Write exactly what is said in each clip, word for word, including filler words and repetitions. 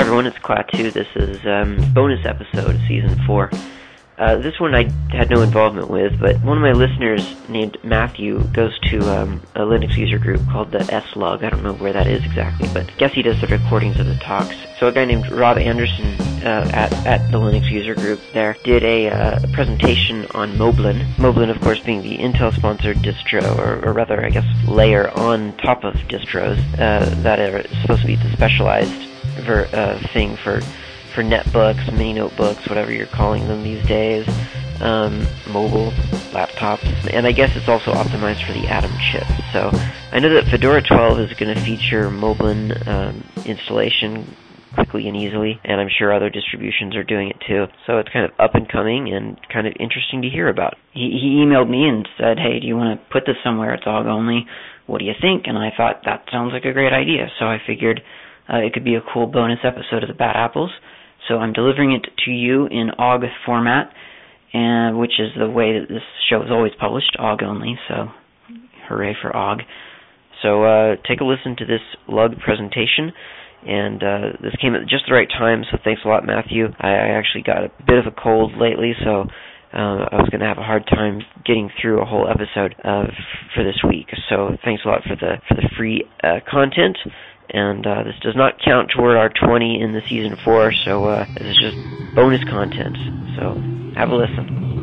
everyone, it's Klaatu. This is um, bonus episode of Season four. Uh, this one I had no involvement with, but one of my listeners named Matthew goes to um, a Linux user group called the S-Lug. I don't know where that is exactly, but I guess he does the recordings of the talks. So a guy named Rob Anderson uh, at, at the Linux user group there did a uh, presentation on Moblin. Moblin, of course, being the Intel-sponsored distro, or, or rather, I guess, layer on top of distros uh, that are supposed to be the specialized ver- uh, thing for for netbooks, mini notebooks, whatever you're calling them these days, um, mobile laptops, and I guess it's also optimized for the Atom chip. So I know that Fedora twelve is going to feature Moblin um, installation quickly and easily, and I'm sure other distributions are doing it too. So it's kind of up and coming and kind of interesting to hear about. He, he emailed me and said, hey, do you want to put this somewhere? It's O G only. What do you think? And I thought, that sounds like a great idea. So I figured uh, it could be a cool bonus episode of the Bad Apples. So I'm delivering it to you in O G format, and which is the way that this show is always published, O G only, so hooray for O G. So uh, take a listen to this lug presentation, and uh, this came at just the right time, so thanks a lot, Matthew. I, I actually got a bit of a cold lately, so uh, I was going to have a hard time getting through a whole episode uh, f- for this week. So thanks a lot for the, for the free uh, content. And uh, this does not count toward our twenty in the season four, so uh, this is just bonus content. So have a listen.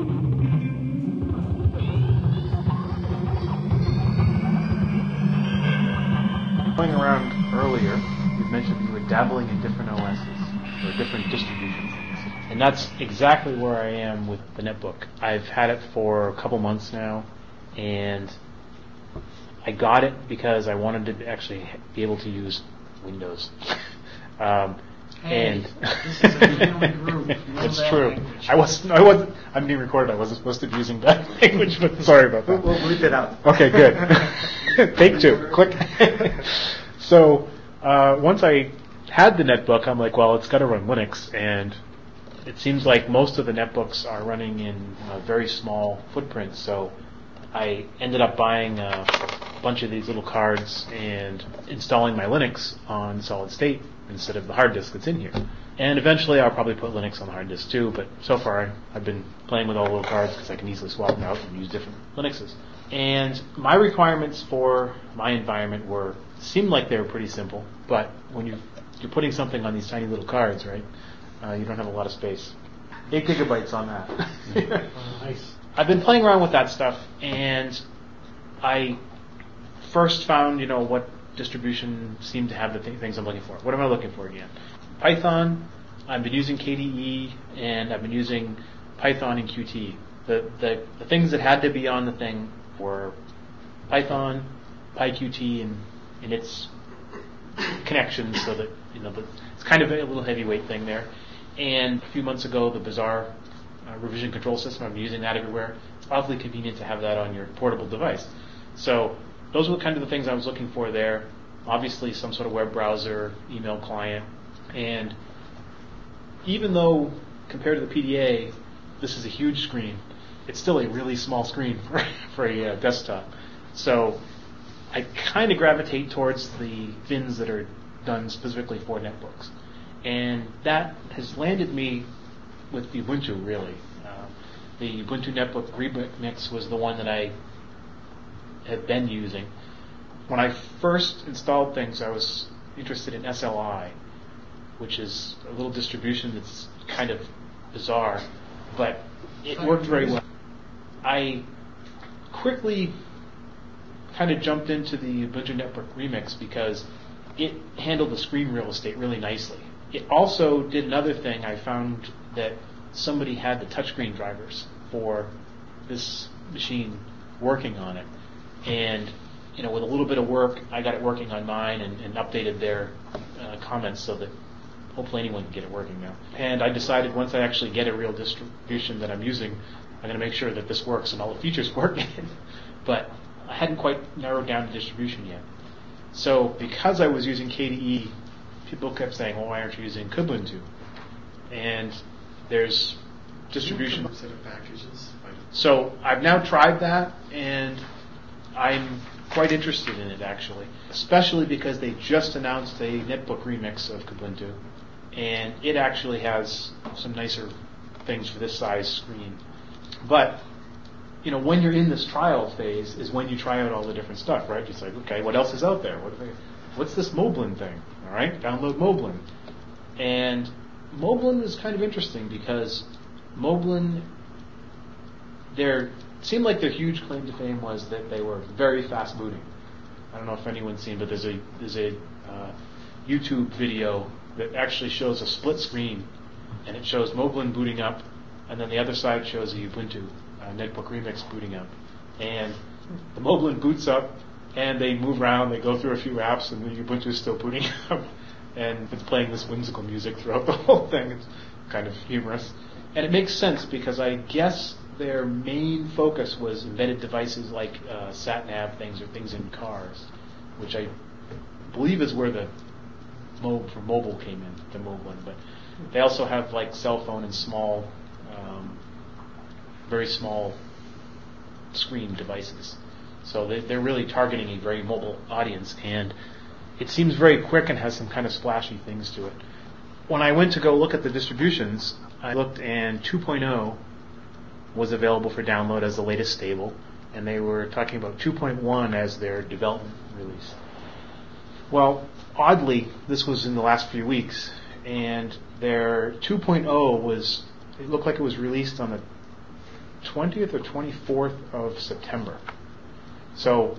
Going around earlier, you mentioned you were dabbling in different O Ss or different distributions, and that's exactly where I am with the netbook. I've had it for a couple months now, and I got it because I wanted to actually be able to use Windows. um, hey, and this is a family group. It's true. Language. I wasn't. I wasn't. I'm being recorded. I wasn't supposed to be using that language, but sorry about that. We'll, we'll bleep it out. Okay, good. Take two. Click. So uh, once I had the netbook, I'm like, well, it's got to run Linux, and it seems like most of the netbooks are running in uh, very small footprints. So I ended up buying a bunch of these little cards and installing my Linux on solid state instead of the hard disk that's in here. And eventually I'll probably put Linux on the hard disk too, but so far I've been playing with all the little cards because I can easily swap them out and use different Linuxes. And my requirements for my environment were, seemed like they were pretty simple, but when you, you're putting something on these tiny little cards, right, uh, you don't have a lot of space. Eight gigabytes on that. Oh, nice. I've been playing around with that stuff, and I first found, you know, what distribution seemed to have the th- things I'm looking for. What am I looking for again? Python. I've been using K D E, and I've been using Python and Qt. The, the the things that had to be on the thing were Python, PyQt, and, and its connections, so that, you know, the, it's kind of a little heavyweight thing there. And a few months ago, the Bazaar Uh, revision control system. I'm using that everywhere. It's awfully convenient to have that on your portable device. So those were kind of the things I was looking for there. Obviously some sort of web browser, email client, and even though compared to the P D A, this is a huge screen, it's still a really small screen for, for a uh, desktop. So I kind of gravitate towards the fins that are done specifically for netbooks. And that has landed me with the Ubuntu, really. Uh, the Ubuntu Netbook Remix was the one that I have been using. When I first installed things, I was interested in S L I, which is a little distribution that's kind of bizarre, but it worked very well. I quickly kind of jumped into the Ubuntu Netbook Remix because it handled the screen real estate really nicely. It also did another thing. I found that somebody had the touchscreen drivers for this machine working on it, and you know, with a little bit of work, I got it working on mine and, and updated their uh, comments so that hopefully anyone can get it working now. And I decided once I actually get a real distribution that I'm using, I'm going to make sure that this works and all the features work. But I hadn't quite narrowed down the distribution yet. So because I was using K D E, people kept saying, well, why aren't you using Kubuntu? And there's distribution. Set of packages. So I've now tried that, and I'm quite interested in it, actually, especially because they just announced a netbook remix of Kubuntu, and it actually has some nicer things for this size screen. But you know, when you're in this trial phase is when you try out all the different stuff, right? It's like, okay, what else is out there? What are they, what's this Moblin thing? All right, download Moblin. And Moblin is kind of interesting because Moblin, their seemed like their huge claim to fame was that they were very fast booting. I don't know if anyone's seen, but there's a there's a uh, YouTube video that actually shows a split screen, and it shows Moblin booting up, and then the other side shows a Ubuntu uh, Netbook Remix booting up. And the Moblin boots up, and they move around, they go through a few apps, and the Ubuntu is still booting up, and it's playing this whimsical music throughout the whole thing. It's kind of humorous. And it makes sense because I guess their main focus was embedded devices like uh, sat-nav things or things in cars, which I believe is where the Mo for mobile came in, the Moblin. But they also have like cell phone and small, um, very small screen devices. So they, they're really targeting a very mobile audience, and it seems very quick and has some kind of splashy things to it. When I went to go look at the distributions, I looked and two point oh was available for download as the latest stable, and they were talking about two point one as their development release. Well, oddly, this was in the last few weeks, and their two point oh was, it looked like it was released on the twentieth or twenty-fourth of September. So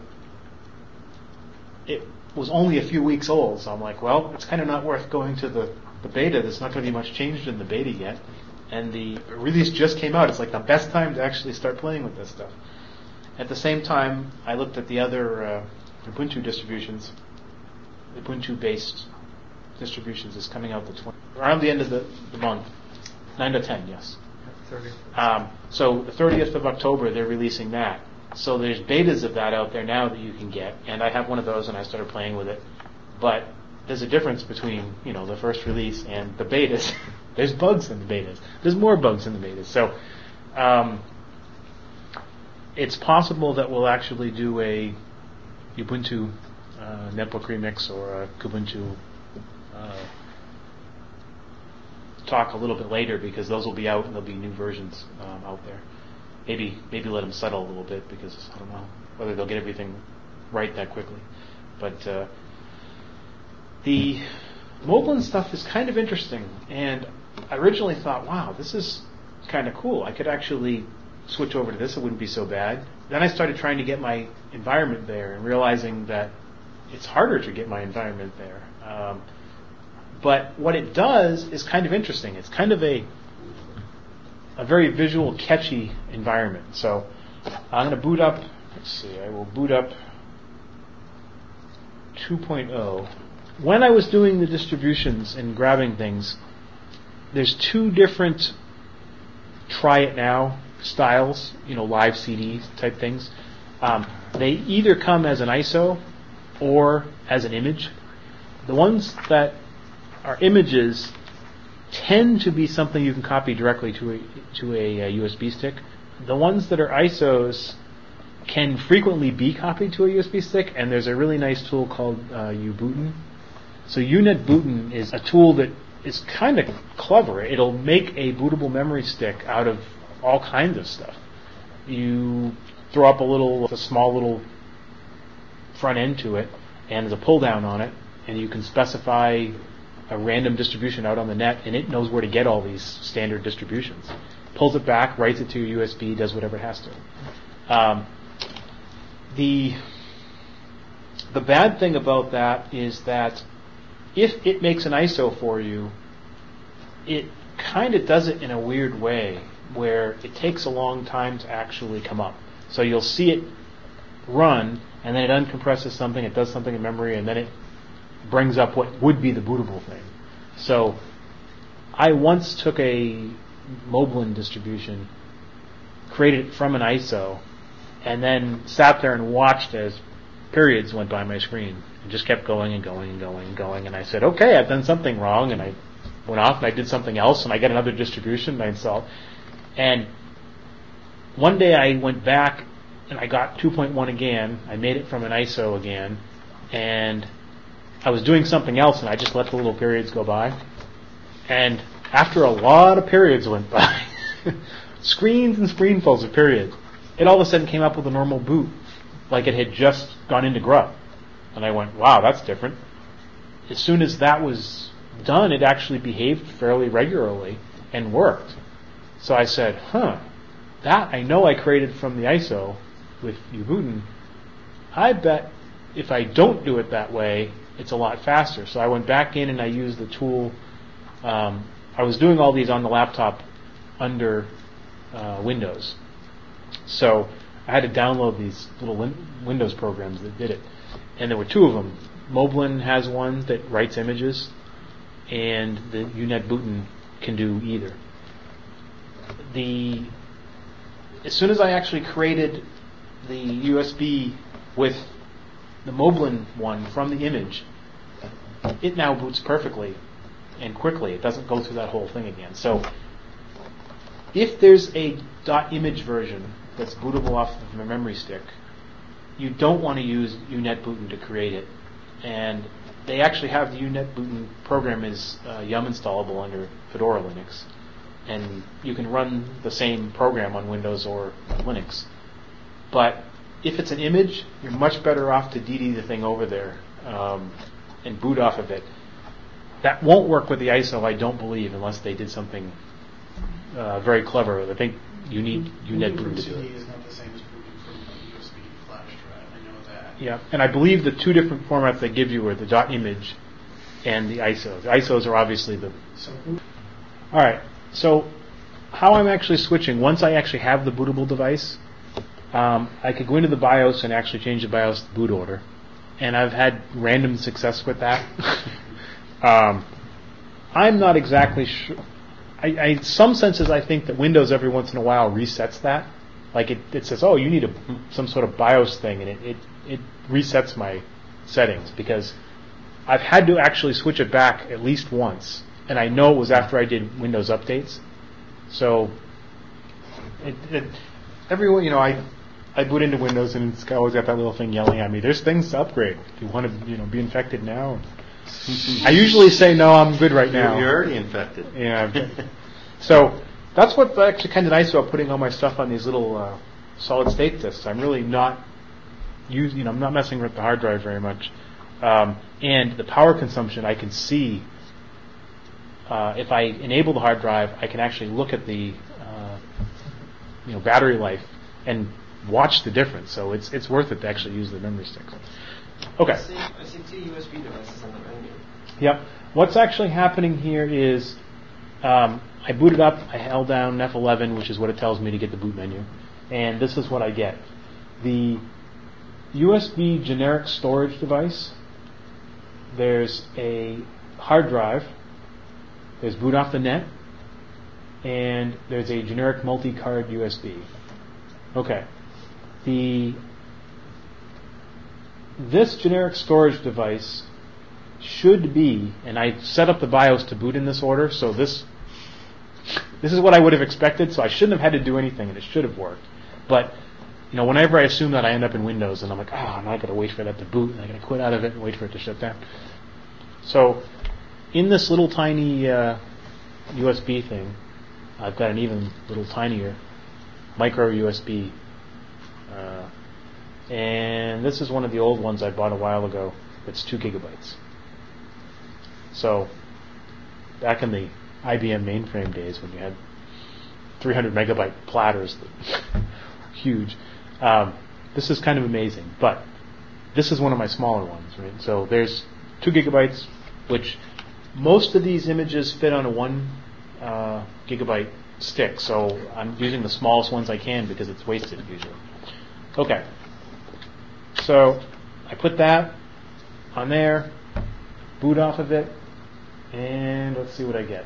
it was only a few weeks old, so I'm like, well, it's kind of not worth going to the, the beta. There's not going to be much changed in the beta yet. And the release just came out. It's like the best time to actually start playing with this stuff. At the same time, I looked at the other uh, Ubuntu distributions. Ubuntu-based distributions is coming out the twenty around the end of the, the month. nine to ten, yes. Um, so the thirtieth of October, they're releasing that. So there's betas of that out there now that you can get, and I have one of those, and I started playing with it. But there's a difference between, you know, the first release and the betas. There's bugs in the betas. There's more bugs in the betas. So um, it's possible that we'll actually do a Ubuntu uh, Netbook Remix or a Kubuntu uh, talk a little bit later, because those will be out and there'll be new versions um, out there. Maybe maybe let them settle a little bit, because I don't know whether they'll get everything right that quickly. But uh, the Moblin stuff is kind of interesting, and I originally thought, wow, this is kind of cool. I could actually switch over to this. It wouldn't be so bad. Then I started trying to get my environment there and realizing that it's harder to get my environment there. Um, but what it does is kind of interesting. It's kind of a a very visual, catchy environment. So I'm going to boot up, let's see, I will boot up two point oh. When I was doing the distributions and grabbing things, there's two different try it now styles, you know, live C D type things. Um, they either come as an I S O or as an image. The ones that are images tend to be something you can copy directly to a, to a, a U S B stick. The ones that are I S Os can frequently be copied to a U S B stick, and there's a really nice tool called uh, Ubootin. So UNetbootin is a tool that is kind of clever. It'll make a bootable memory stick out of all kinds of stuff. You throw up a little, a small little front end to it, and there's a pull down on it, and you can specify a random distribution out on the net, and it knows where to get all these standard distributions. Pulls it back, writes it to your U S B, does whatever it has to. Um, the the bad thing about that is that if it makes an I S O for you, it kind of does it in a weird way where it takes a long time to actually come up. So you'll see it run, and then it uncompresses something, it does something in memory, and then it brings up what would be the bootable thing. So I once took a Moblin distribution, created it from an I S O, and then sat there and watched as periods went by my screen and just kept going and going and going and going. And I said, okay, I've done something wrong, and I went off and I did something else, and I got another distribution and I installed. And one day I went back and I got two point one again. I made it from an I S O again, and I was doing something else, and I just let the little periods go by. And after a lot of periods went by, screens and screenfuls of periods, it all of a sudden came up with a normal boot, like it had just gone into Grub. And I went, wow, that's different. As soon as that was done, it actually behaved fairly regularly and worked. So I said, huh, that I know I created from the I S O with Ubuntu. I bet if I don't do it that way, it's a lot faster. So I went back in and I used the tool. Um, I was doing all these on the laptop under uh, Windows. So I had to download these little win- Windows programs that did it. And there were two of them. Moblin has one that writes images, and the U Net Booten can do either. The as soon as I actually created the U S B with the Moblin one from the image, it now boots perfectly and quickly. It doesn't go through that whole thing again. So if there's a .image version that's bootable off of a memory stick, you don't want to use U Net Booten to create it. And they actually have the U Net Booten program is uh, yum installable under Fedora Linux. And you can run the same program on Windows or Linux. But if it's an image, you're much better off to D D the thing over there um, and boot off of it. That won't work with the I S O, I don't believe, unless they did something uh, very clever. I think you need U Net Booten to do it. Is not the same as booting from a U S B flash drive. I know that. Yeah, and I believe the two different formats they give you are the .image and the I S Os. The I S Os are obviously the... So, All right, so how I'm actually switching, once I actually have the bootable device, um, I could go into the BIOS and actually change the BIOS boot order. And I've had random success with that. um, I'm not exactly sure. I, I, in some senses, I think that Windows every once in a while resets that. Like it, it says, oh, you need a, some sort of BIOS thing, and it, it, it resets my settings because I've had to actually switch it back at least once, and I know it was after I did Windows updates. So, it, it, everyone, you know, I I boot into Windows, and it's always got that little thing yelling at me. There's things to upgrade. Do you want to, you know, be infected now? I usually say no. I'm good right now. You're already infected. Yeah. So that's what's actually kind of nice about putting all my stuff on these little uh, solid state disks. I'm really not using, you know, I'm not messing with the hard drive very much, um, and the power consumption I can see. Uh, if I enable the hard drive, I can actually look at the uh, you know battery life and watch the difference. So it's it's worth it to actually use the memory sticks. Okay. I see, I see two U S B devices on the menu. Yep. What's actually happening here is um, I booted up, I held down F eleven, which is what it tells me to get the boot menu, and this is what I get. The U S B generic storage device, there's a hard drive, there's boot off the net, and there's a generic multi-card U S B. Okay. The This generic storage device should be, and I set up the BIOS to boot in this order, so this this is what I would have expected, so I shouldn't have had to do anything, and it should have worked. But, you know, whenever I assume that, I end up in Windows, and I'm like, oh, now I've got to wait for that to boot, and I've got to quit out of it and wait for it to shut down. So, in this little tiny uh, U S B thing, I've got an even little tinier micro U S B. Uh, and this is one of the old ones I bought a while ago. It's two gigabytes. So, back in the I B M mainframe days when you had three hundred megabyte platters that were huge, um, this is kind of amazing. But this is one of my smaller ones, right? So there's two gigabytes, which most of these images fit on a one uh, gigabyte stick. So I'm using the smallest ones I can because it's wasted usually. Okay. So I put that on there, boot off of it, and let's see what I get.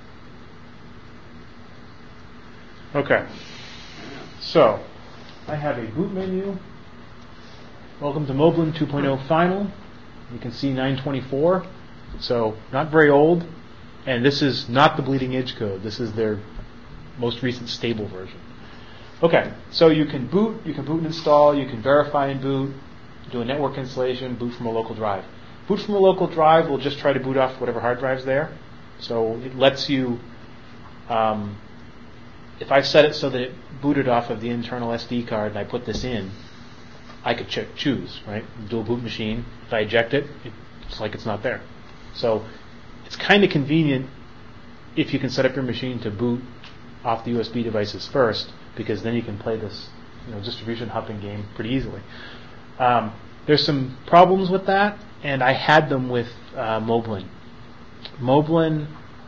Okay. So I have a boot menu. Welcome to Moblin two point oh Final. You can see nine twenty-four. So not very old. And this is not the bleeding edge code. This is their most recent stable version. Okay, so you can boot, you can boot and install, you can verify and boot, do a network installation, boot from a local drive. Boot from a local drive will just try to boot off whatever hard drive's there. So it lets you, um, if I set it so that it booted off of the internal S D card and I put this in, I could ch- choose, right? Dual boot machine. If I eject it, it's like it's not there. So it's kind of convenient if you can set up your machine to boot off the U S B devices first, because then you can play this, you know, distribution hopping game pretty easily. Um, there's some problems with that, and I had them with uh, Moblin. Moblin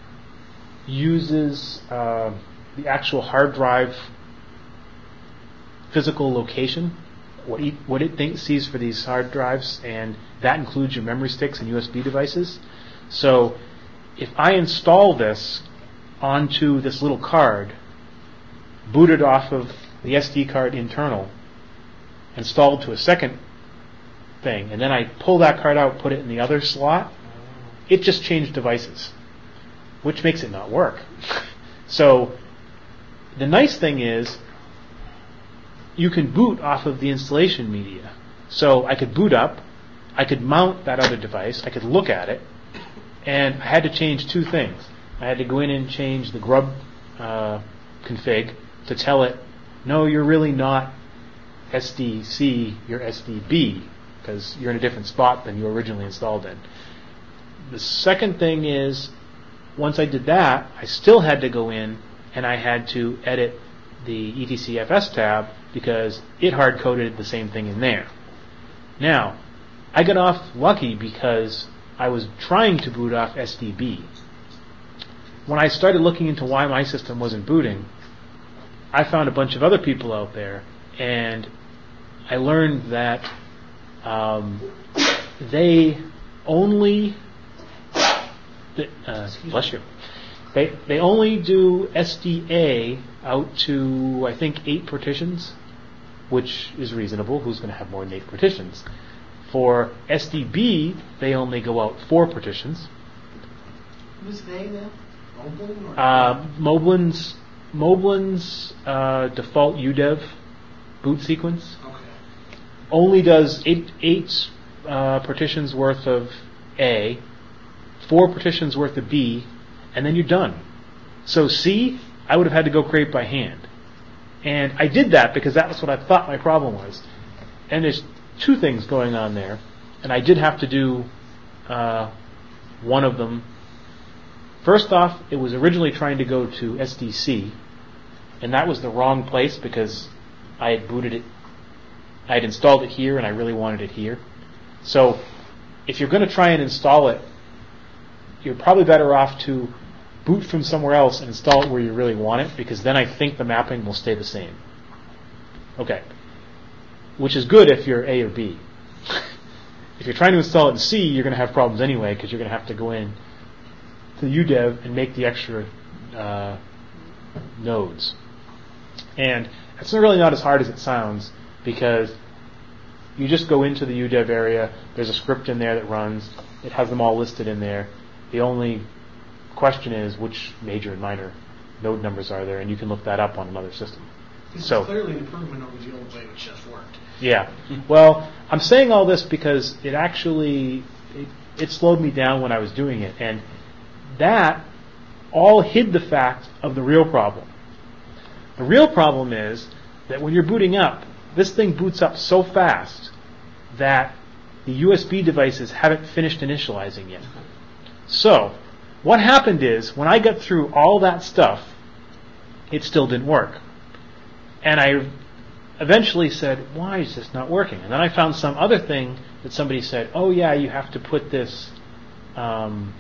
uses uh, the actual hard drive physical location, what it, what it thinks sees for these hard drives, and that includes your memory sticks and U S B devices. So if I install this onto this little card, booted off of the S D card internal, installed to a second thing, and then I pull that card out, put it in the other slot, it just changed devices, which makes it not work. So the nice thing is you can boot off of the installation media. So I could boot up, I could mount that other device, I could look at it, and I had to change two things. I had to go in and change the grub uh, config to tell it, no, you're really not S D C, you're S D B, because you're in a different spot than you originally installed in. The second thing is, once I did that, I still had to go in and I had to edit the E T C F S tab because it hard-coded the same thing in there. Now, I got off lucky because I was trying to boot off S D B. When I started looking into why my system wasn't booting, I found a bunch of other people out there, and I learned that um, they only uh, bless you. They they only do S D A out to, I think, eight partitions, which is reasonable. Who's going to have more than eight partitions? For S D B, they only go out four partitions. Who's they then? Moblin? Or Uh, Moblin's Moblin's uh, default U D E V boot sequence okay. only does eight eight uh, partitions worth of A, four partitions worth of B, and then you're done. So C, I would have had to go create by hand. And I did that because that was what I thought my problem was. And there's two things going on there, and I did have to do uh, one of them. First off, it was originally trying to go to S D C, and that was the wrong place because I had booted it, I had installed it here, and I really wanted it here. So if you're going to try and install it, you're probably better off to boot from somewhere else and install it where you really want it, because then I think the mapping will stay the same. Okay. Which is good if you're A or B. If you're trying to install it in C, you're going to have problems anyway, because you're going to have to go in to the U D E V and make the extra uh, nodes. And it's really not as hard as it sounds, because you just go into the U D E V area, there's a script in there that runs, it has them all listed in there. The only question is which major and minor node numbers are there, and you can look that up on another system. This So is clearly an improvement over the old way, which just worked. yeah. Well, I'm saying all this because it actually it, it slowed me down when I was doing it, and that all hid the fact of the real problem. The real problem is that when you're booting up, this thing boots up so fast that the U S B devices haven't finished initializing yet. So, what happened is, when I got through all that stuff, it still didn't work. And I eventually said, why is this not working? And then I found some other thing that somebody said, oh yeah, you have to put this um,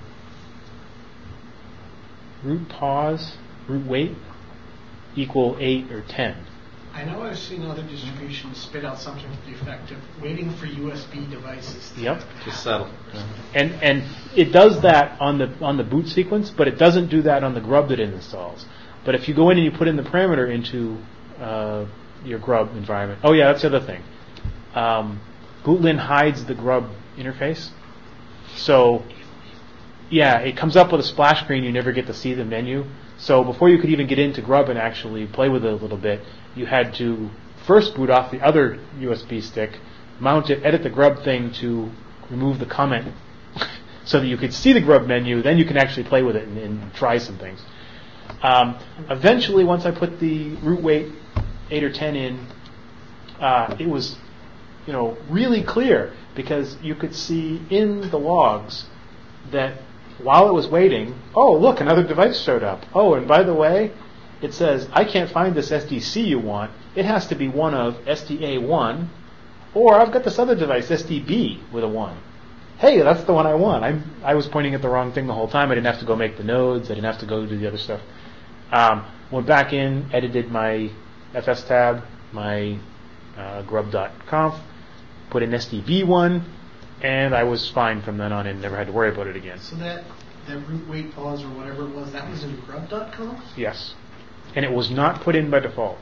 root pause, root wait, equal eight or ten. I know I've seen other distributions spit out something to the effect of waiting for U S B devices to Yep. To settle. And and it does that on the on the boot sequence, but it doesn't do that on the grub that it installs. But if you go in and you put in the parameter into uh, your grub environment, oh yeah, that's the other thing. Um, Bootlin hides the grub interface, so yeah, it comes up with a splash screen. You never get to see the menu. So before you could even get into grub and actually play with it a little bit, you had to first boot off the other U S B stick, mount it, edit the grub thing to remove the comment so that you could see the grub menu. Then you can actually play with it and, and try some things. Um, eventually, once I put the root weight eight or ten in, uh, it was, you know, really clear because you could see in the logs that while it was waiting, oh look, another device showed up. Oh, and by the way, it says I can't find this S D C you want. It has to be one of S D A one, or I've got this other device S D B with a one. Hey, that's the one I want. I I was pointing at the wrong thing the whole time. I didn't have to go make the nodes. I didn't have to go do the other stuff. Um, went back in, edited my F S tab, my uh, grub.conf, put in S D B one, and I was fine from then on and never had to worry about it again. So that, that root weight pause or whatever it was, that was in grub dot conf? Yes. And it was not put in by default.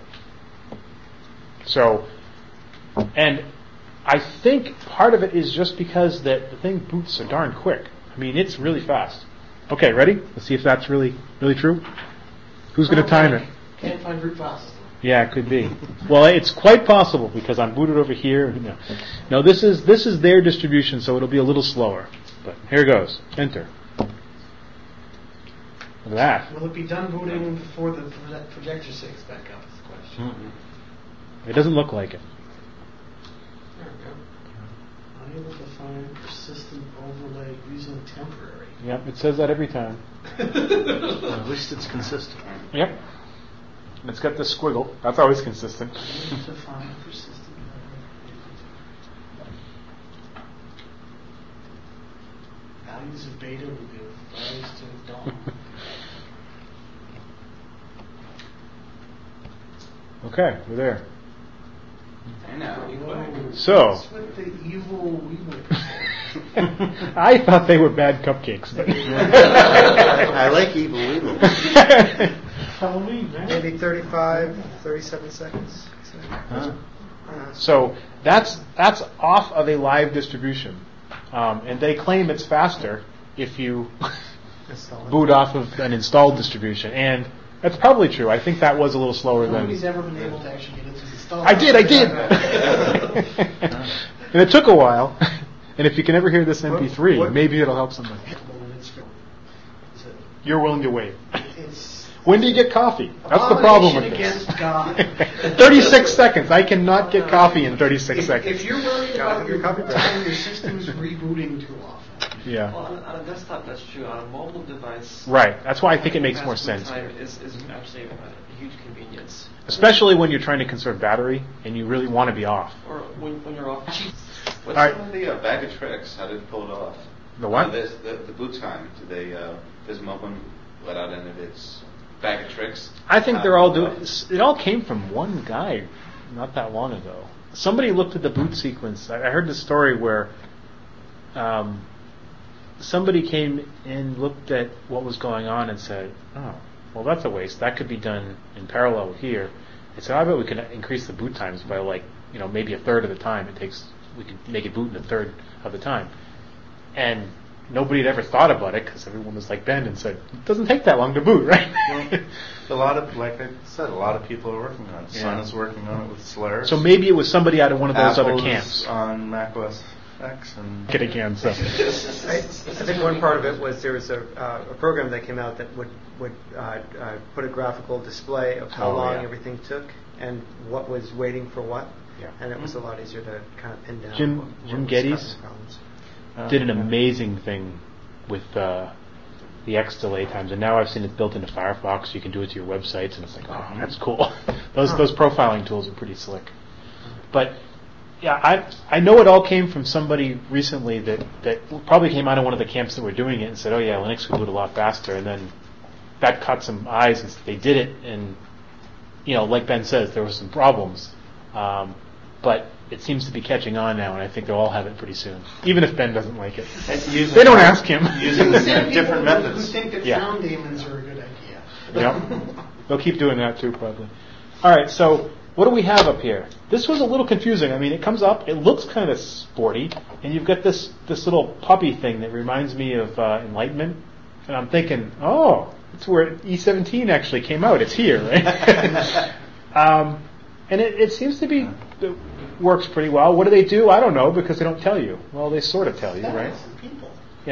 So, and I think part of it is just because that the thing boots so darn quick. I mean, it's really fast. Okay, ready? Let's see if that's really really true. Who's going to time it? Can't find root fast. Yeah, it could be. Well, it's quite possible because I'm booted over here. No, no, this is this is their distribution, so it'll be a little slower. But here goes. Enter. Look at that. Will it be done booting before the proje- projector six back up is the question. Mm-hmm. It doesn't look like it. There we go. Unable to find persistent overlay using temporary. Yep, it says that every time. Well, at least it's consistent. Yep. And it's got this squiggle. That's always consistent. Unable to find persistent overlay. Values of beta will give rise to dawn. Okay, we're there. I know. So, What's with the evil Weeble? I thought they were bad cupcakes. But I like evil evil. Halloween, man. Maybe thirty-five, thirty-seven seconds. Huh. Uh, So that's that's off of a live distribution, um, and they claim it's faster if you install it. boot off of an installed distribution, and that's probably true. I think that was a little slower Nobody's than ever been able to actually get it to install. I did. I did, and it took a while. And if you can ever hear this M P three, What- what- maybe it'll help somebody. You're willing to wait. It's When do you get coffee? That's the problem with abomination this. against God. thirty-six seconds. I cannot get coffee in thirty-six If, seconds. if you're worried Gotta about get your your, copy back. time your system's rebooting too often, Yeah. Well, on, on a desktop, that's true. On a mobile device, Right. That's why I think it makes fast more boot sense. time is, is actually a, a huge convenience. Especially when you're trying to conserve battery and you really want to be off. Or when, when you're off. What's All right. some of the uh, bag of tricks? How did it pull it off? The what? Uh, this, the, the boot time. Did they, uh, does Mopen let out any of its bag of tricks? I think Uh, they're all uh, doing. It all came from one guy, not that long ago. Somebody looked at the boot sequence. I I heard the story where um, somebody came in, looked at what was going on, and said, "Oh, well, that's a waste. That could be done in parallel here." They said, "I bet we could increase the boot times by like, you know, maybe a third of the time it takes. We could make it boot in a third of the time." And nobody had ever thought about it because everyone was like Ben and said, "It doesn't take that long to boot, right?" A lot of, like I said, a lot of people are working on it. Yeah. Sun is working on it with Solaris. So maybe it was somebody out of one of those Apple's other camps. on Mac O S X and Get again, so. I, I think one part of it was there was a, uh, a program that came out that would would uh, uh, put a graphical display of how Oh, long yeah. everything took and what was waiting for what, Yeah. and it was a lot easier to kind of pin down. Jim- what, what Jim was Geddes? causing problems. Did an amazing thing with uh, the X delay times, and now I've seen it built into Firefox. You can do it to your websites, and it's like, oh, that's cool. those those profiling tools are pretty slick. But yeah, I I know it all came from somebody recently that that probably came out of one of the camps that were doing it and said, oh yeah, Linux could boot a lot faster, and then that caught some eyes, and they did it, and you know, like Ben says, there were some problems, um, but it seems to be catching on now, and I think they'll all have it pretty soon, even if Ben doesn't like it. using, They don't ask him. using There are the people different who methods. think that Yeah. sound daemons are a good idea. Yep. They'll keep doing that too, probably. All right, so what do we have up here? This was a little confusing. I mean, it comes up, it looks kind of sporty, and you've got this this little puppy thing that reminds me of uh, Enlightenment, and I'm thinking, oh, that's where E seventeen actually came out. It's here, right? um, and it, it seems to be it works pretty well. What do they do? I don't know because they don't tell you. Well, they sort of tell you, right? People. Yeah.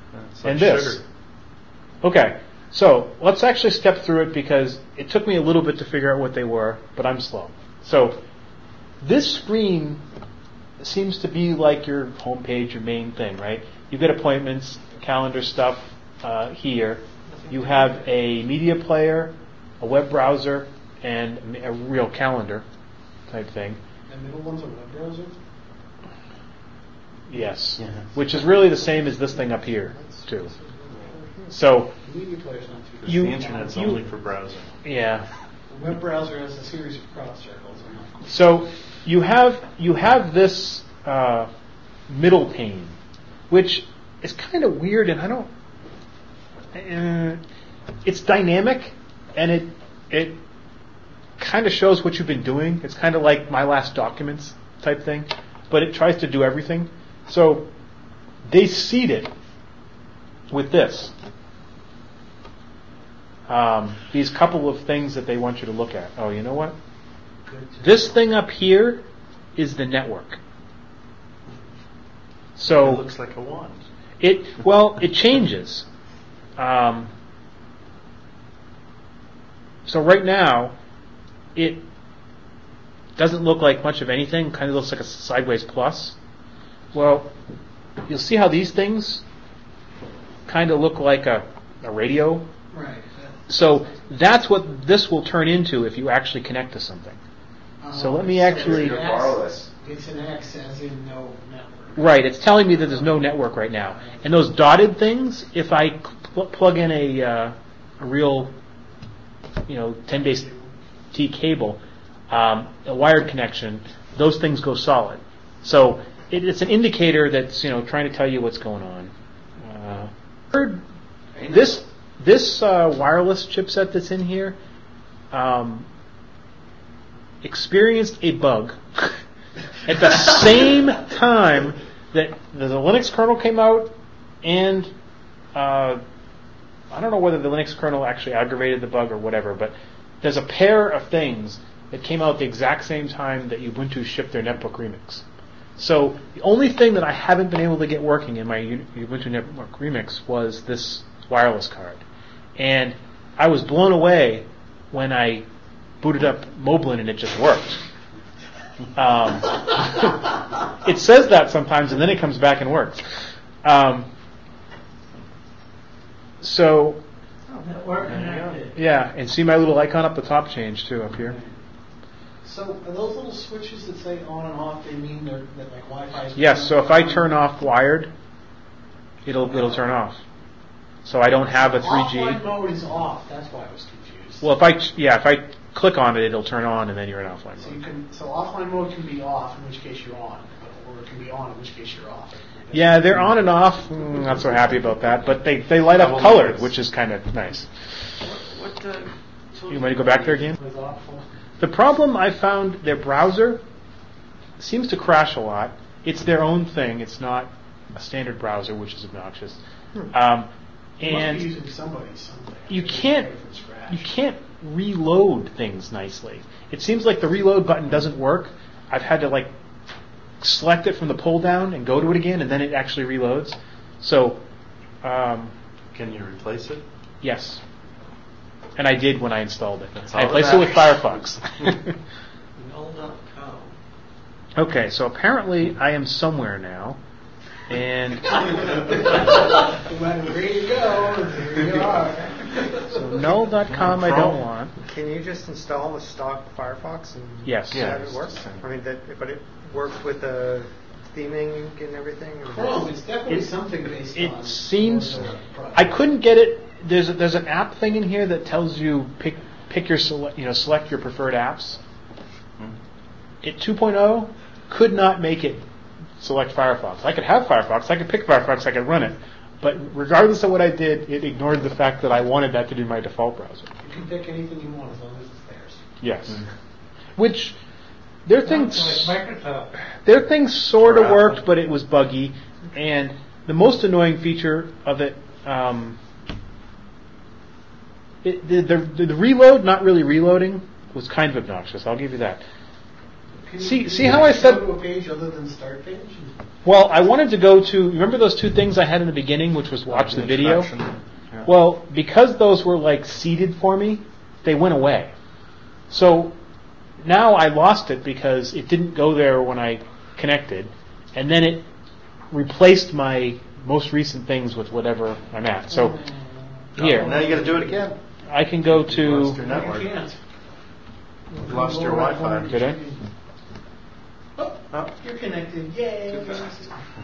It's like and this. sugar. Okay, so let's actually step through it because it took me a little bit to figure out what they were, but I'm slow. So this screen seems to be like your homepage, your main thing, right? You get appointments, calendar stuff uh, here. You have a media player, a web browser, and a real calendar type thing. The middle one's a web browser? Yes, Yeah. which is really the same as this thing up here, too. So, The media player's not too bad. You- the internet's you- only for browsing. yeah. The web browser has a series of cross circles. So you have you have this uh, middle pane, which is kind of weird, and I don't. Uh, it's dynamic, and it it kind of shows what you've been doing. It's kind of like My Last Documents type thing, but it tries to do everything. So they seed it with this. Um, these couple of things that they want you to look at. Oh, you know what? This thing up here is the network. So It looks like a wand. it well, it changes. Um, so right now, it doesn't look like much of anything. Kind of looks like a sideways plus. Well, you'll see how these things kind of look like a, a radio. Right. So that's what this will turn into if you actually connect to something. So let me actually- You're wireless. It's an X as in no network. Right, it's telling me that there's no network right now. And those dotted things, if I pl- plug in a, uh, a real, you know, ten base T cable, um, a wired connection, those things go solid. So it, it's an indicator that's, you know, trying to tell you what's going on. Uh, heard this this uh, wireless chipset that's in here um, experienced a bug at the same time that the Linux kernel came out, and uh, I don't know whether the Linux kernel actually aggravated the bug or whatever, but there's a pair of things that came out at the exact same time that Ubuntu shipped their Netbook Remix. So the only thing that I haven't been able to get working in my U- Ubuntu Netbook Remix was this wireless card. And I was blown away when I booted up Moblin and it just worked. Um, it says that sometimes, and then it comes back and works. Um, so, Network connected. yeah, and see my little icon up the top change too up here. So are those little switches that say on and off, they mean they're, that like Wi-Fi is... Yes, so if I turn off wired, it'll it'll turn off. So I don't have a three G. Offline mode is off, that's why I was confused. Well, if I ch- yeah, if I click on it, it'll turn on, and then you're in offline So you mode. can, so offline mode can be off, in which case you're on, or it can be on, in which case you're off. Yeah, they're on and off. Mm, not so happy about that, but they, they light up Double colored, modes. which is kind of nice. What uh, tools You want to go back there again? It was awful. The problem I found, their browser seems to crash a lot. It's their own thing. It's not a standard browser, which is obnoxious. Um, You must be and using somebody's something. you can't you can't reload things nicely. It seems like the reload button doesn't work. I've had to like select it from the pull down and go to it again, and then it actually reloads. So, um, Can you replace it? yes, and I did when I installed it. That's I all replaced that it with Firefox. null dot com? Okay, so apparently I am somewhere now, and Well, there you go. There you are. so null dot com I don't want. Can you just install the stock Firefox and Yes. Yeah. have it work? I mean, that, but it works with the theming and everything. Chrome, it's definitely It- something based It on... seems Mozilla product. I couldn't get it. There's a, there's an app thing in here that tells you pick pick your sele- you know select your preferred apps. It two point oh could not make it select Firefox. I could have Firefox. I could pick Firefox. I could run it. But regardless of what I did, it ignored the fact that I wanted that to be my default browser. You can pick anything you want as long as it's theirs. Yes. Which their things Sounds like Microsoft. their thing sort of Or Apple. worked, but it was buggy. And the most annoying feature of it, um, it the, the the reload, not really reloading, was kind of obnoxious. I'll give you that. Can you- See, can see you how I actually said. go to a page other than start page? Well, I wanted to go to. Remember those two things I had in the beginning, which was watch the video. Yeah. Well, because those were like seeded for me, they went away. So now I lost it because it didn't go there when I connected, and then it replaced my most recent things with whatever I'm at. So here, Now you got to do it again. I can go Lost your to. network. You can't. You lost your Wi-Fi. Did I? Oh, Oh. you're connected. Yay. Too fast.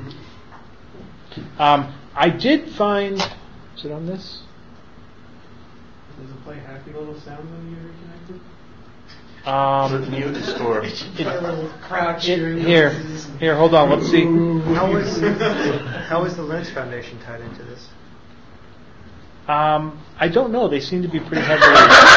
Um, I did find. Is it on this? Does it play happy little sound when you're connected? Um, Mute the store. It should play a little crowd it, cheering. here, here. Hold on. Let's see. How was how was the Linux Foundation tied into this? Um, I don't know. They seem to be pretty heavily.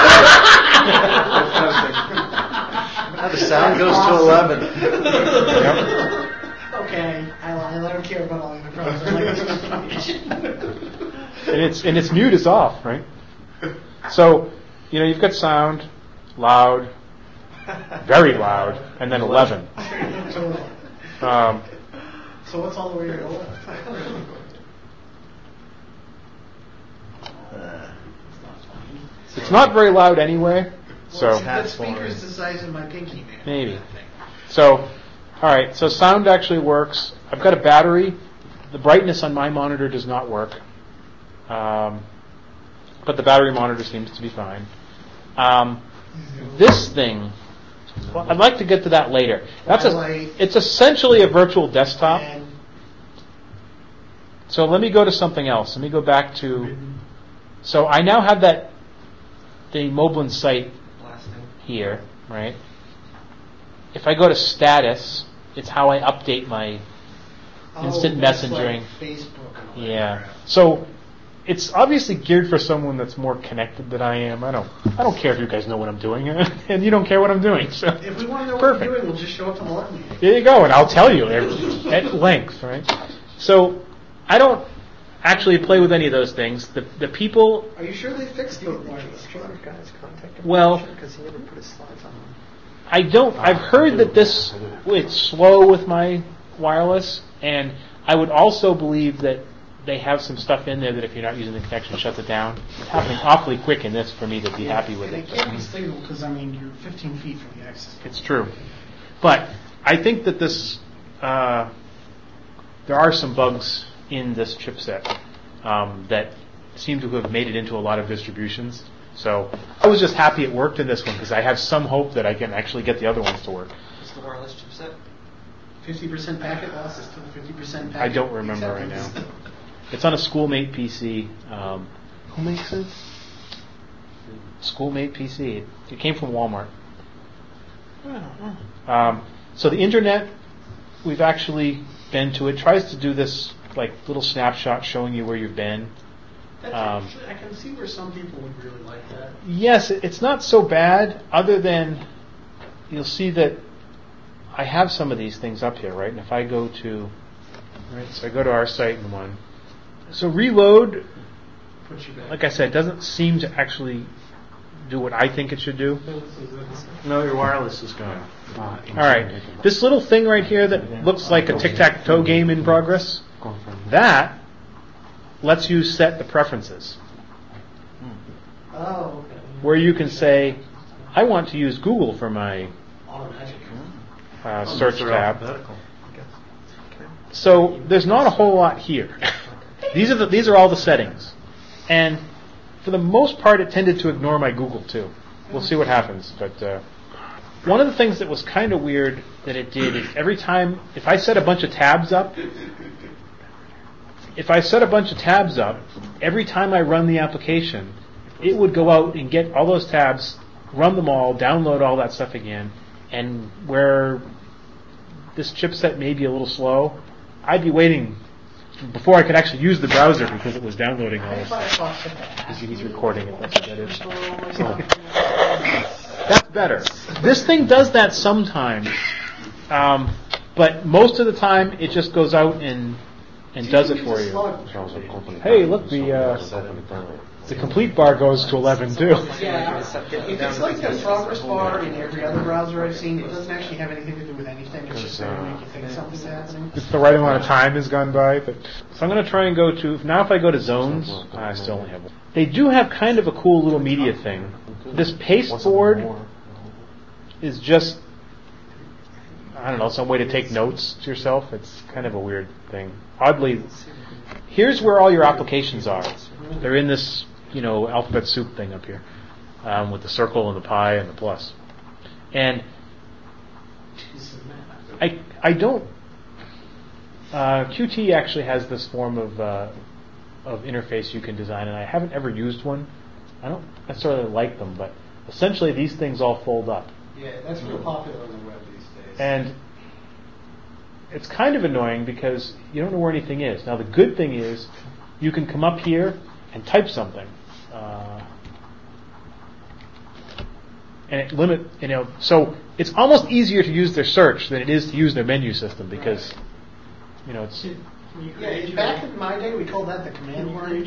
Now the sound goes to eleven. Yep. Okay, I, I don't care about all the other problems. I like this information. And it's and its mute is off, right? So, you know, you've got sound, loud, very loud, and then eleven. Um, So what's all the way to the left? it's not very loud anyway. Well, So the speaker's the size of my pinky, man. maybe. So, all right. So sound actually works. I've got a battery. The brightness on my monitor does not work, um, but the battery monitor seems to be fine. Um, this thing, well, I'd like to get to that later. That's a, it's essentially a virtual desktop. And So let me go to something else. Let me go back to. So I now have that the Moblin site here, right? If I go to status, it's how I update my instant oh, that's messaging. Like Facebook and all Yeah. that. So it's obviously geared for someone that's more connected than I am. I don't. I don't care if you guys know what I'm doing, and you don't care what I'm doing. So If we want to know perfect. what we're doing, we'll just show up to the lab meeting. There you go, and I'll tell you at length, right? So I don't actually play with any of those things. The the people. Are you sure they fixed the wireless? Guy's contact Well, because he never put his slides on. I don't. I've heard that this it's slow with my wireless, and I would also believe that they have some stuff in there that if you're not using the connection, shuts it down. It's happening awfully quick in this for me to be happy with And it. it can't be stable because, I mean, you're fifteen feet from the access. It's true, but I think that this uh, there are some bugs in this chipset um, that seem to have made it into a lot of distributions. So I was just happy it worked in this one because I have some hope that I can actually get the other ones to work. What's the wireless chipset? fifty percent packet loss is still fifty percent packet I don't remember right now. It's on a Schoolmate P C. Um, who makes it? Schoolmate P C. It, it came from Walmart. Um, so the internet, we've actually been to. It tries to do this like little snapshot showing you where you've been. That's Um, actually, I can see where some people would really like that. Yes, it- it's not so bad. Other than you'll see that I have some of these things up here, right? And if I go to, right, so I go to our site and one. So reload, Put you back. like I said, doesn't seem to actually do what I think it should do. No, your wireless is gone. All right, this little thing right here that looks like a tic-tac-toe game in progress, that lets you set the preferences, Oh, okay. where you can say, I want to use Google for my Automatic. uh, search They're tab. alphabetical. So there's not a whole lot here. These are the, these are all the settings, and for the most part, it tended to ignore my Google too. We'll see what happens. But uh, one of the things that was kind of weird that it did is every time, if I set a bunch of tabs up, if I set a bunch of tabs up, every time I run the application, it would go out and get all those tabs, run them all, download all that stuff again, and where this chipset may be a little slow, I'd be waiting before I could actually use the browser because it was downloading all this. He's, he's recording it. That's what that is. That's better. This thing does that sometimes, um, but most of the time it just goes out and and See, does you it can for just you. log- Hey, look, the uh, the complete bar goes to eleven too. Yeah, if it's like the progress bar in every other browser I've seen, it doesn't actually have anything to do with anything. It's just there to make you think something's happening. It's the right amount of time has gone by. But so I'm going to try and go to now. If I go to zones, I still only have one. They do have kind of a cool little media thing. This pasteboard is just, I don't know, some way to take notes to yourself. It's kind of a weird thing. Oddly, here's where all your applications are. They're in this, you know, alphabet soup thing up here, um, with the circle and the pi and the plus. And I I don't. Uh, Qt actually has this form of uh, of interface you can design, and I haven't ever used one. I don't necessarily like them, but essentially these things all fold up. Yeah, that's real popular on the web these days. And it's kind of annoying because you don't know where anything is. Now the good thing is you can come up here and type something. Uh, and it limit, you know, so it's almost easier to use their search than it is to use their menu system because, you know, it's... Yeah, back in my day, we called that the command line.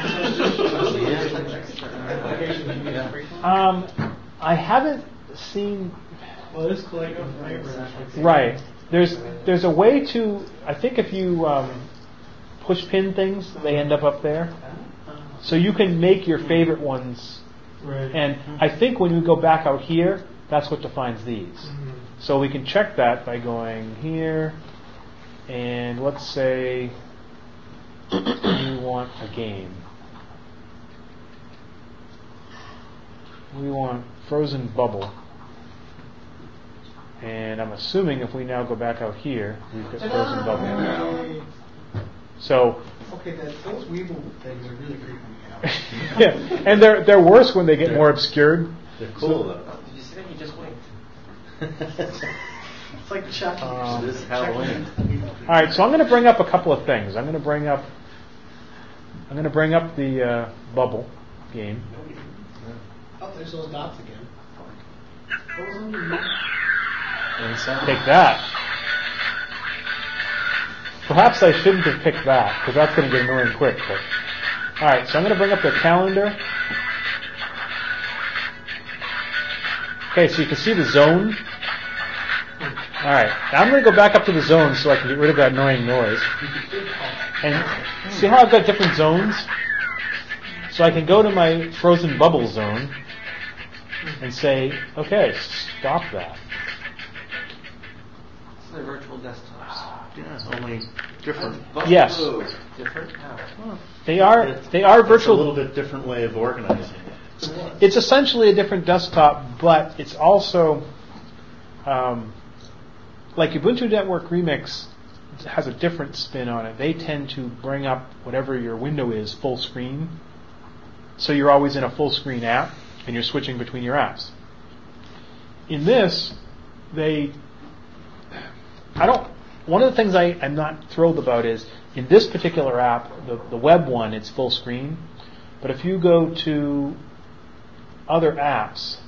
um, I haven't seen... Well, this collect of flavor. Right. There's there's a way to, I think if you um, push pin things, they end up up there. So you can make your favorite ones. Right. And I think when you go back out here, that's what defines these. Mm-hmm. So we can check that by going here, and let's say we want a game. We want Frozen Bubble. And I'm assuming if we now go back out here, we've got Frozen Bubble. So, okay, that, those Weeble things are really creeping me out. yeah, and they're they're worse when they get more obscured. They're cool though. Did you see that? You just winked. It's like Chucky. Um, This is Halloween. All right, so I'm going to bring up a couple of things. I'm going to bring up I'm going to bring up the uh, Bubble game. Oh, there's those dots again. What was on your map? Take that. Perhaps I shouldn't have picked that because that's going to get annoying quick. But all right, so I'm going to bring up the calendar. Okay, so you can see the zone. All right, now I'm going to go back up to the zone so I can get rid of that annoying noise. And see how I've got different zones? So I can go to my Frozen Bubble zone and say, okay, stop that. They're virtual desktops. Yeah, only different. Yes. Different? How? They are they are It's a virtual. little bit different way of organizing it. It's essentially a different desktop, but it's also um, like Ubuntu Network Remix has a different spin on it. They tend to bring up whatever your window is full screen, so you're always in a full screen app and you're switching between your apps. In this, they I don't. One of the things I, I'm not thrilled about is in this particular app, the, the web one, it's full screen. But if you go to other apps,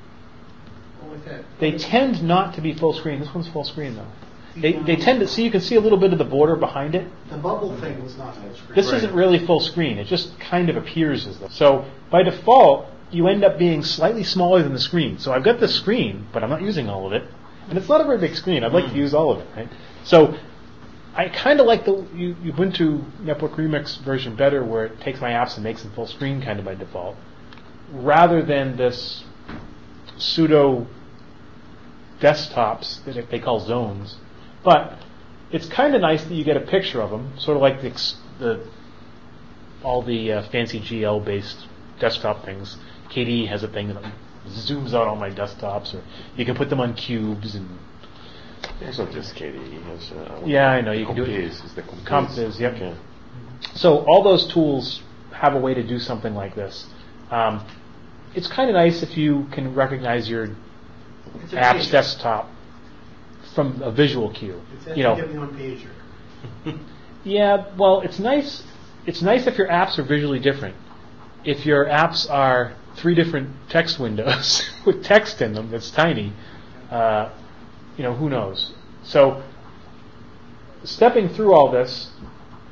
they tend not to be full screen. This one's full screen though. They they tend to see. You can see a little bit of the border behind it. The bubble thing was not full screen. This isn't really full screen. It just kind of appears as though. So by default, you end up being slightly smaller than the screen. So I've got the screen, but I'm not using all of it. And it's not a very big screen. I'd like to use all of it, right? So I kind of like the Ubuntu Network Remix version better, where it takes my apps and makes them full screen kind of by default, rather than this pseudo desktops that they call zones. But it's kind of nice that you get a picture of them, sort of like the, the all the uh, fancy G L based desktop things. K D E has a thing that zooms out all my desktops, or you can put them on cubes and. It's not just K D E. It's, uh, Yeah, I know you can do it. Compiz is the Compiz. Compiz, yep. Yeah. So all those tools have a way to do something like this. Um, it's kind of nice if you can recognize your It's a app's pager. desktop from a visual cue. It's You know, actually one pager. yeah. Well, it's nice. It's nice if your apps are visually different. If your apps are three different text windows with text in them that's tiny, uh, you know, who knows? So, stepping through all this,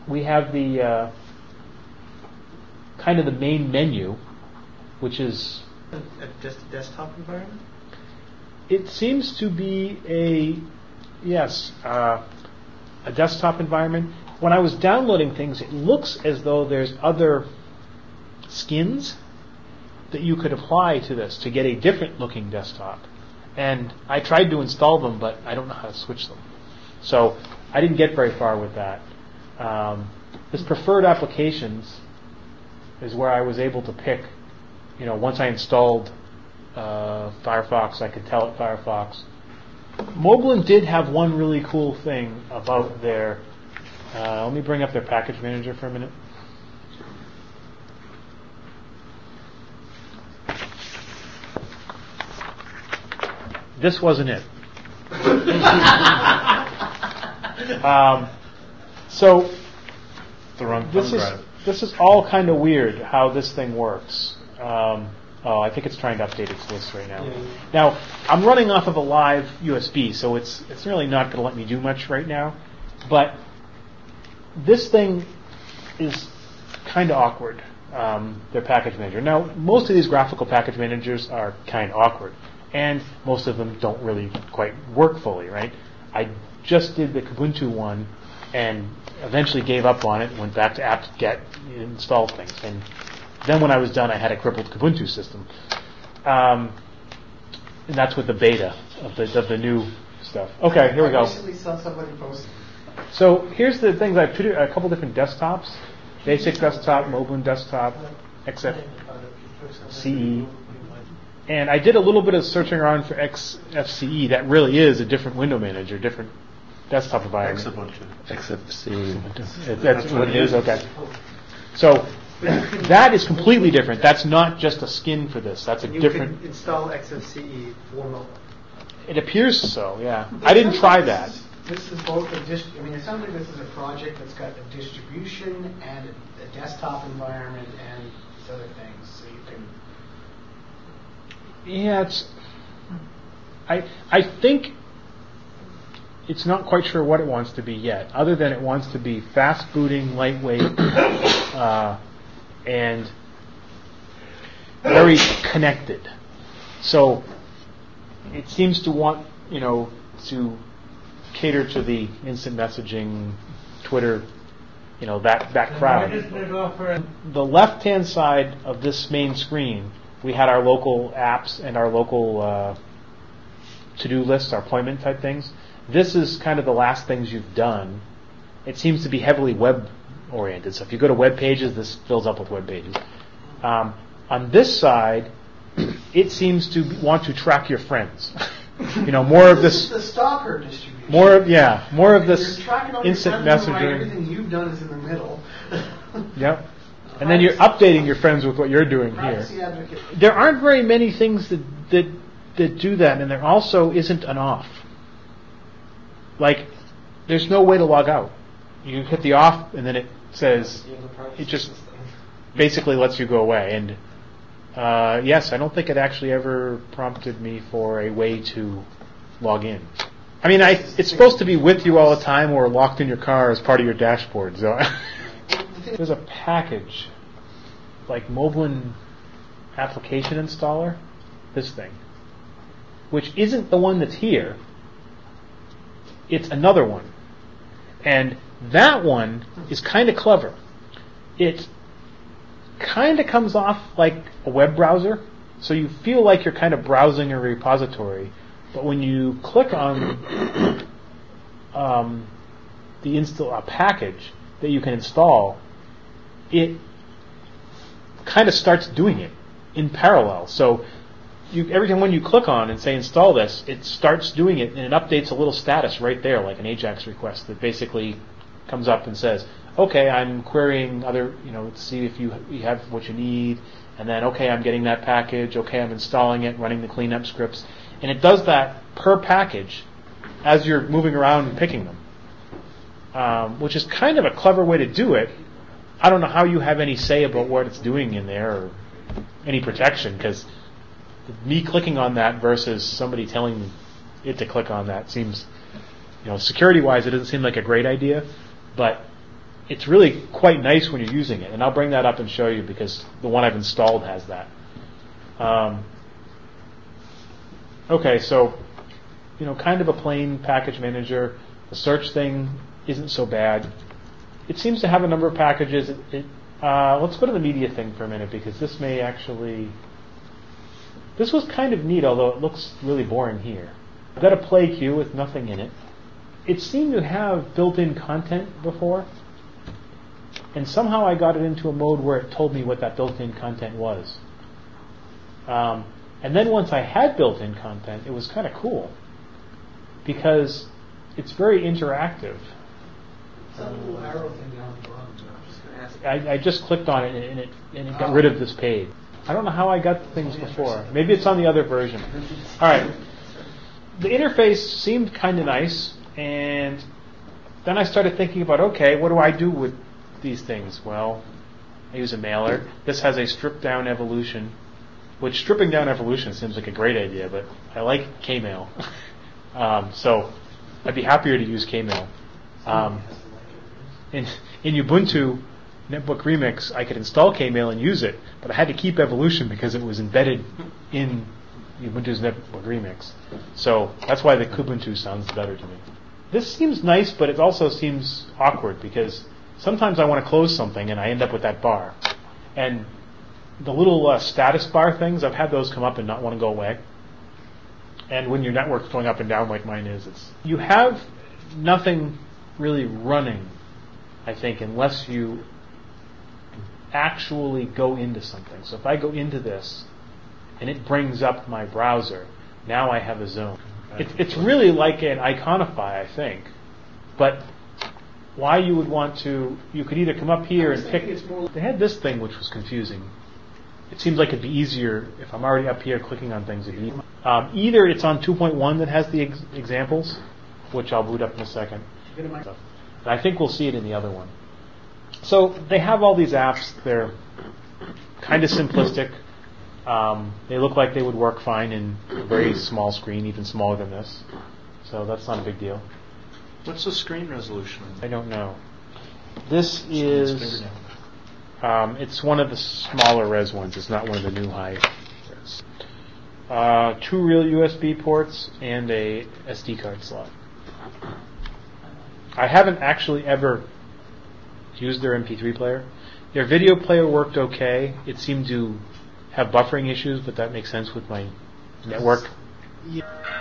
we have the uh, kind of the main menu, which is A, a just a desktop environment? it seems to be a yes uh, a desktop environment. When I was downloading things, it looks as though there's other skins that you could apply to this to get a different looking desktop. And I tried to install them, but I don't know how to switch them. So I didn't get very far with that. Um, this preferred applications is where I was able to pick, you know, once I installed uh, Firefox, I could tell it Firefox. Moblin did have one really cool thing about their, uh, let me bring up their package manager for a minute. This wasn't it. um, so The wrong this thumb is drive. this is all kind of weird how this thing works. Um, oh, I think it's trying to update its list right now. Yeah. Now I'm running off of a live U S B, so it's it's really not going to let me do much right now. But this thing is kind of awkward. Um, their package manager. Now most of these graphical package managers are kind of awkward. And most of them don't really quite work fully, right? I just did the Kubuntu one and eventually gave up on it and went back to apt-get and installed things. And then when I was done, I had a crippled Kubuntu system. Um, and that's with the beta of the, of the new stuff. Okay, here we I go. recently saw somebody posting. So here's the things. I put a couple different desktops. Basic desktop, Moblin desktop, X F C E. And I did a little bit of searching around for X F C E. That really is a different window manager, different desktop environment. X F C. It- That's what it is? Okay. So that is completely different. That's not just a skin for this. That's a You different... could install X F C E for mobile. It appears so, yeah. I didn't try that. This is both a dist- I mean, it sounds like this is a project that's got a distribution and a, a desktop environment and these other things. So you can. Yeah, it's... I I think it's not quite sure what it wants to be yet, other than it wants to be fast booting, lightweight, uh, and very connected. So it seems to want, you know, to cater to the instant messaging, Twitter, you know, that, that crowd. The left-hand side of this main screen, we had our local apps and our local uh, to-do lists, our appointment type things. This is kind of the last things you've done. It seems to be heavily web-oriented. So if you go to web pages, this fills up with web pages. Um, on this side, it seems to want to track your friends. You know, more of This this, is the stalker distribution. more of, yeah, more of this You're tracking all your instant friends on the right, messaging. Everything you've done is in the middle. Yep. And then you're updating your friends with what you're doing Privacy here. advocate. There aren't very many things that, that that do that, and there also isn't an off. Like, there's no way to log out. You hit the off, and then it says, it just basically lets you go away. And uh, yes, I don't think it actually ever prompted me for a way to log in. I mean, I, it's supposed to be with you all the time or locked in your car as part of your dashboard. So there's a package, like Moblin application installer, this thing, which isn't the one that's here. It's another one. And that one is kind of clever. It kind of comes off like a web browser, so you feel like you're kind of browsing a repository, but when you click on um, the install a package that you can install, it kind of starts doing it in parallel. So you, every time when you click on and say install this, it starts doing it and it updates a little status right there, like an Ajax request that basically comes up and says, okay, I'm querying other, you know, to see if you, you have what you need, and then, okay, I'm getting that package, okay, I'm installing it, running the cleanup scripts. And it does that per package as you're moving around and picking them, um, which is kind of a clever way to do it. I don't know how you have any say about what it's doing in there or any protection, because me clicking on that versus somebody telling it to click on that seems, you know, security-wise, it doesn't seem like a great idea, but it's really quite nice when you're using it. And I'll bring that up and show you because the one I've installed has that. Um, okay, so, you know, kind of a plain package manager. The search thing isn't so bad. It seems to have a number of packages. It, it, uh, let's go to the media thing for a minute because this may actually... This was kind of neat, although it looks really boring here. I've got a play queue with nothing in it. It seemed to have built-in content before, and somehow I got it into a mode where it told me what that built-in content was. Um, and then once I had built-in content, it was kind of cool because it's very interactive. It's that little arrow thing down at the bottom. I'm just going to ask. I, I just clicked on it and it and it got rid of this page. I don't know how I got things before. Maybe it's on the other version. All right. The interface seemed kind of nice, and then I started thinking about, okay, what do I do with these things? Well, I use a mailer. This has a stripped down evolution, which stripping down evolution seems like a great idea, but I like Kmail. um, so I'd be happier to use Kmail. Um, in, in Ubuntu Netbook Remix, I could install Kmail and use it, but I had to keep evolution because it was embedded in Ubuntu's Netbook Remix. So that's why the Kubuntu sounds better to me. This seems nice, but it also seems awkward because sometimes I want to close something and I end up with that bar. And the little uh, status bar things, I've had those come up and not want to go away. And when your network's going up and down like mine is, it's you have nothing really running, I think, unless you actually go into something. So if I go into this and it brings up my browser, now I have a zone. It, it's really like an Iconify, I think. But why you would want to, you could either come up here and pick, they had this thing which was confusing. It seems like it'd be easier if I'm already up here clicking on things. Um, either it's on two point one that has the ex- examples, which I'll boot up in a second. And I think we'll see it in the other one. So they have all these apps. They're kind of simplistic. Um, they look like they would work fine in a very small screen, even smaller than this. So that's not a big deal. What's the screen resolution? I don't know. This is... Um, it's one of the smaller res ones. It's not one of the new high res. Uh, two real U S B ports and a S D card slot. I haven't actually ever used their M P three player. Their video player worked okay. It seemed to have buffering issues, but that makes sense with my network. Yeah.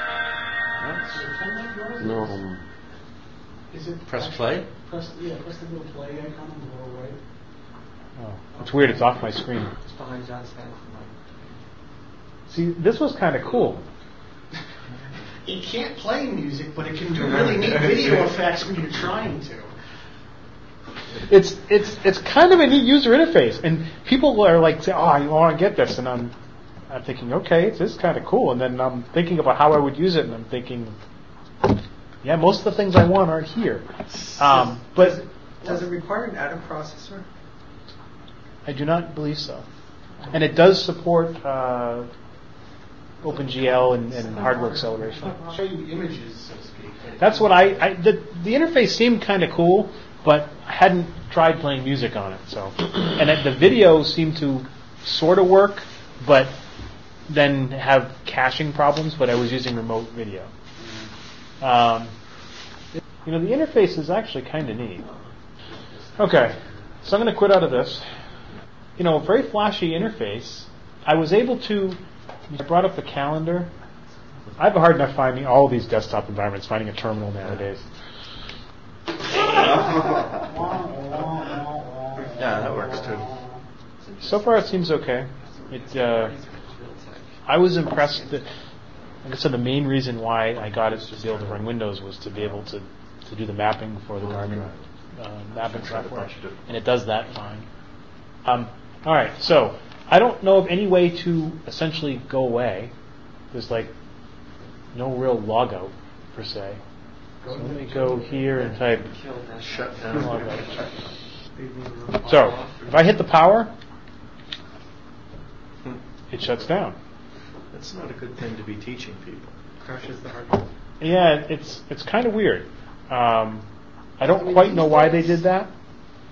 No. Is it Press play? Press, yeah, press the little play icon on the lower right. Oh, it's weird. It's off my screen. It's behind John's head. See, this was kind of cool. It can't play music, but it can do really neat video effects when you're trying to. It's it's it's kind of a neat user interface, and people are like, say, "Oh, I want to get this," and I'm I'm thinking, okay, it's this kind of cool, and then I'm thinking about how I would use it, and I'm thinking, yeah, most of the things I want aren't here. Um, but Does it, does it require an Atom processor? I do not believe so, and it does support uh, OpenGL and, and hardware acceleration. I'll show you images, so to speak. That's what I, I the the interface seemed kind of cool, but I hadn't tried playing music on it. So, and it, the video seemed to sort of work, but then have caching problems. But I was using remote video. Um, you know, the interface is actually kind of neat. Okay, so I'm going to quit out of this. You know, a very flashy interface. I was able to. I brought up the calendar. I have a hard enough finding all of these desktop environments, finding a terminal nowadays. Yeah, that works too. So far, it seems okay. It. Uh, I was impressed that, like I said, the main reason why I got it to be able to run Windows was to be able to, to do the mapping for the Garmin uh, mapping software, and it does that fine. Um, all right, so I don't know of any way to essentially go away. There's like no real logout per se. So let me go here and type Shut down. logout. So if I hit the power, it shuts down. That's not a good thing to be teaching people. Crashes the hardware. Yeah, it's it's kind of weird. Um, I don't quite know why they did that.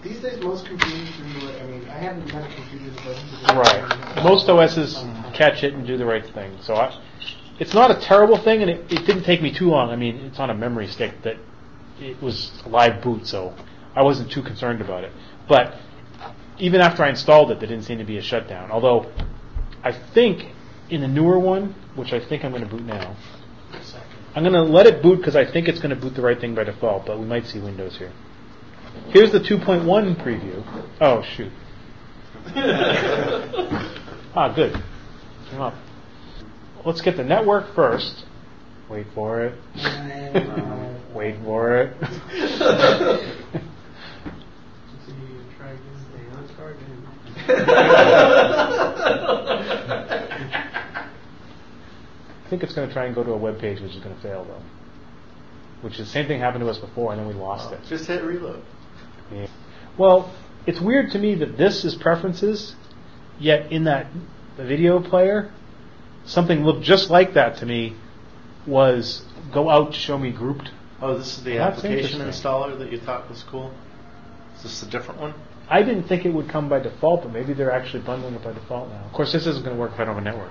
These days, most computers do it. I mean, I haven't met a computer that doesn't do it. Right. Most O Ss catch it and do the right thing. So I, it's not a terrible thing, and it, it didn't take me too long. I mean, it's on a memory stick that it was a live boot, so I wasn't too concerned about it. But even after I installed it, there didn't seem to be a shutdown. Although I think in the newer one, which I think I'm going to boot now, I'm going to let it boot because I think it's going to boot the right thing by default, but we might see Windows here. Here's the two point one preview. Oh, shoot. ah, good. Came up. Let's get the network first. Wait for it. Wait for it. I think it's going to try and go to a web page, which is going to fail, though. Which is the same thing happened to us before, and then we lost oh, it. Just hit reload. Yeah. Well, it's weird to me that this is preferences, yet in that the video player, something looked just like that to me was go out to show me grouped. Oh, this is the That's application installer that you thought was cool? Is this a different one? I didn't think it would come by default, but maybe they're actually bundling it by default now. Of course, this isn't going to work if I don't have a network.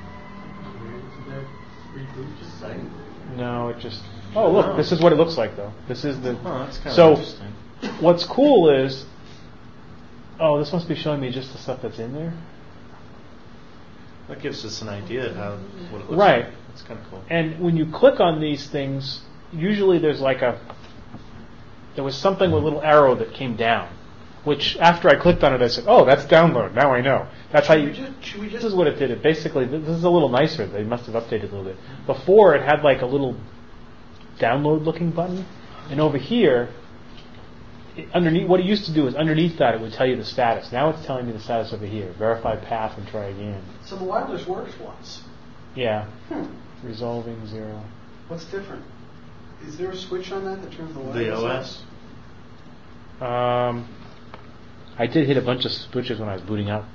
No, it just... Oh, look, oh. This is what it looks like, though. This is the... Oh, that's kind so, of interesting. What's cool is... Oh, this must be showing me just the stuff that's in there. That gives us an idea of how what it looks right. like. It's kind of cool. And when you click on these things, usually there's like a... There was something with a little arrow that came down, which after I clicked on it, I said, oh, that's download. Now I know. That's how you... Should we just, should we just this is what it did. It basically, this is a little nicer. They must have updated a little bit. Before, it had like a little download-looking button. And over here, it, underneath, what it used to do is underneath that, it would tell you the status. Now it's telling me the status over here. Verify path and try again. So the wireless works once. Yeah. Hmm. Resolving zero. What's different? Is there a switch on that that turns the wireless The O S? On? Um, I did hit a bunch of switches when I was booting up.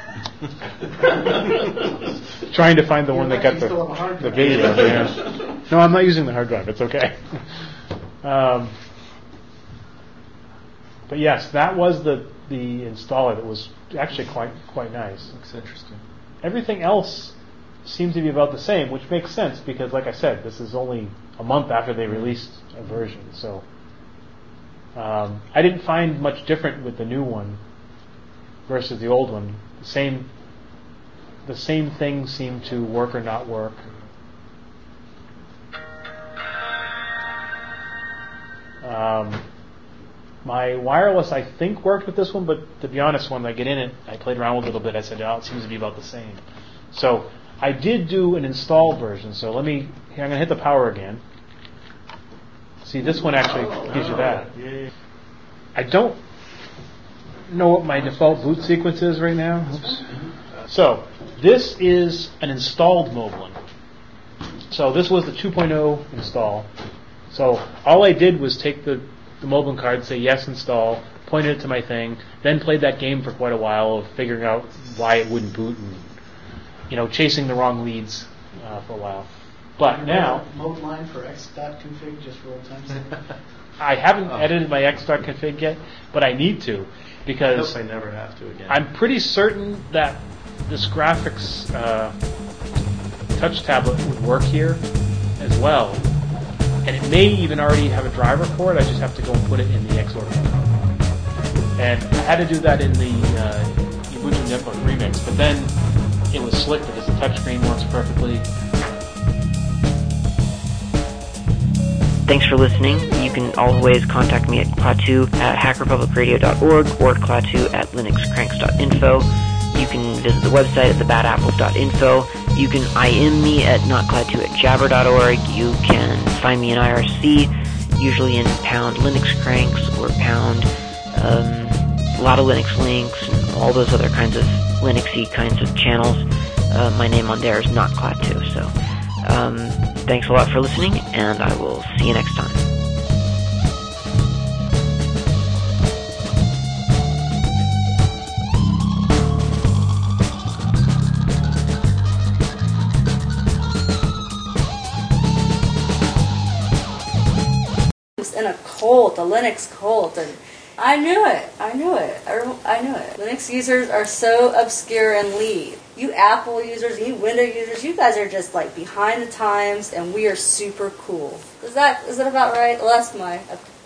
Trying to find the You're one that got the, the video. Yeah. No, I'm not using the hard drive. It's okay. Um, but yes, that was the, the installer that was actually quite quite nice. Looks interesting. Everything else seems to be about the same, which makes sense because, like I said, this is only a month after they released a version. So um, I didn't find much different with the new one versus the old one. The same, the same things seem to work or not work. Um, my wireless, I think, worked with this one, but to be honest, when I get in it, I played around with it a little bit. I said, oh, it seems to be about the same. So I did do an install version. So let me, here, I'm going to hit the power again. See, this one actually oh, gives you that. Yeah, yeah. I don't know what my default boot sequence is right now. Oops. So this is an installed Moblin. So this was the two point oh install. So all I did was take the, the Moblin card, say yes, install, pointed it to my thing, then played that game for quite a while of figuring out why it wouldn't boot and, you know, chasing the wrong leads uh, for a while. But now... Mode line for x.config just for old time's sake. I haven't oh. edited my x.config yet, but I need to because I hope I never have to again. I'm pretty certain that this graphics uh, touch tablet would work here as well. And it may even already have a driver for it. I just have to go and put it in the Xorg. And I had to do that in the uh, Ubuntu Netbook Remix, but then it was slick because the touchscreen works perfectly. Thanks for listening. You can always contact me at Klaatu at hack republic radio dot org or Klaatu at linux cranks dot info. You can visit the website at the bad apples dot info. You can I M me at notklaatu at jabber dot org. You can find me in I R C, usually in pound Linux cranks or pound um, a lot of Linux links and all those other kinds of Linuxy kinds of channels. Uh, my name on there is not Klaatu. So um, thanks a lot for listening, and I will see you next time. In a cult, a Linux cult, and I knew it. I knew it. I, rem- I knew it. Linux users are so obscure and lead. You Apple users, you Windows users, you guys are just like behind the times, and we are super cool. Is that is that about right? Well, that's my